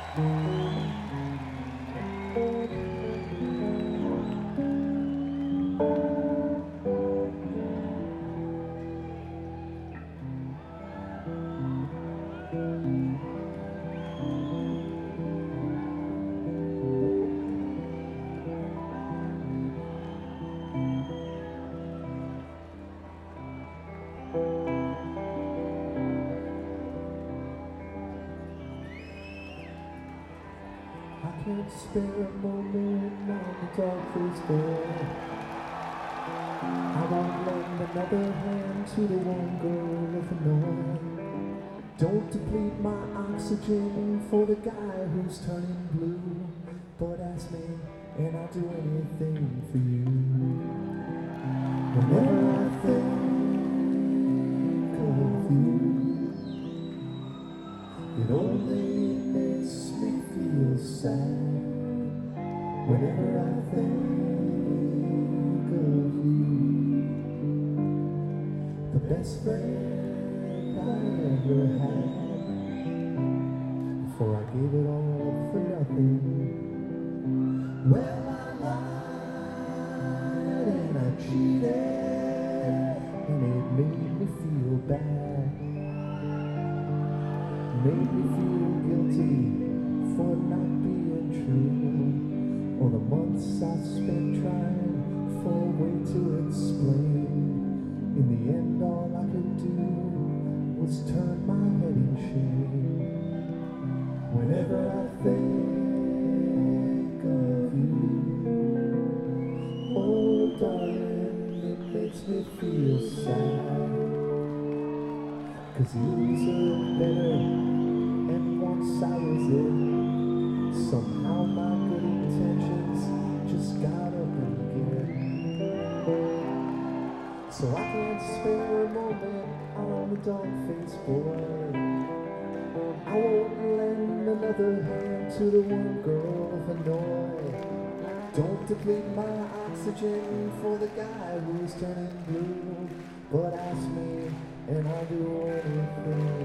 I can't spare a moment on the darkest floor. I won't lend another hand to the one girl of annoy. Don't deplete my oxygen for the guy who's turning blue. But ask me, and I'll do anything for you. Whenever I think of you, it only makes me feel sad. Whenever I think of you, the best friend I ever had, before I gave it all up for nothing. Well, I lied and I cheated, and it made me feel bad. Made me feel guilty for not being true. All the months I spent trying for a way to explain. In the end, all I could do was turn my head in shame. Whenever I think of you, oh darling, it makes me feel sad. 'Cause you deserve better, and once I was in, somehow my good intentions just got up again. So I can't spare a moment on the dog-faced boy. I won't lend another hand to the one girl of Hanoi. Don't deplete my oxygen for the guy who's turning blue. But ask me, and I'll do anything